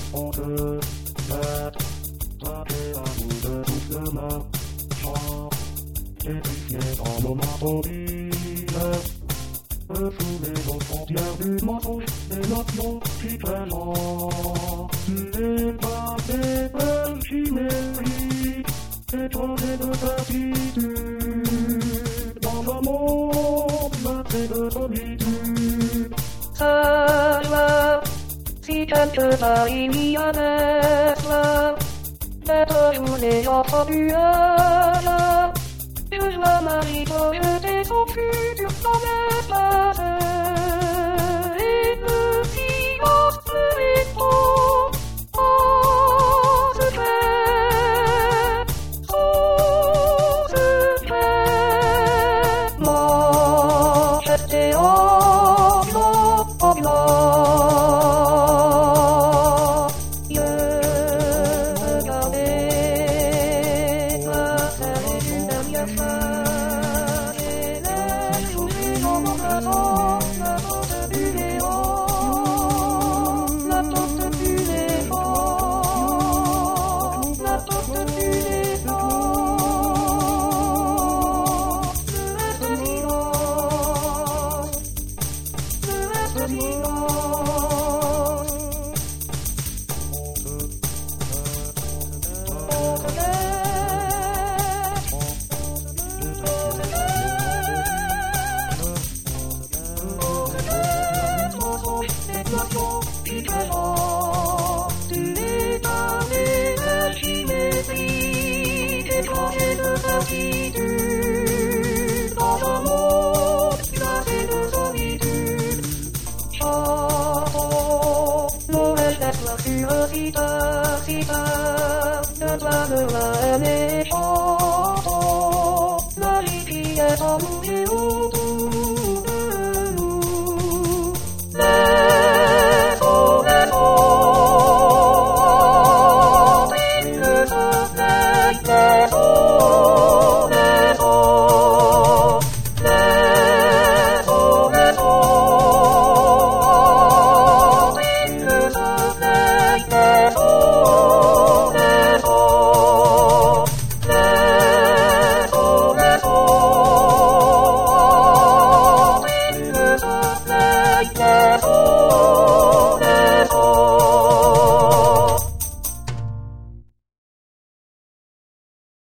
On te jette, traqué à bout de souffle marchand, pétrifié dans nos marteaux-piles, refoulé aux frontières du mensonge et l'option qui présente. Tu n'es pas des belles chimériques, étrangers de certitude, dans un monde meurtri de solitude. Seul, si quelque part il y a cela, d'être journée en fabuleuse, je la marie pour jeter son futur dans l'espace. Et le silence me répond en secret, son secret. Mon geste est en blanc. De toi de la haine et chantons, la vie qui est en nous.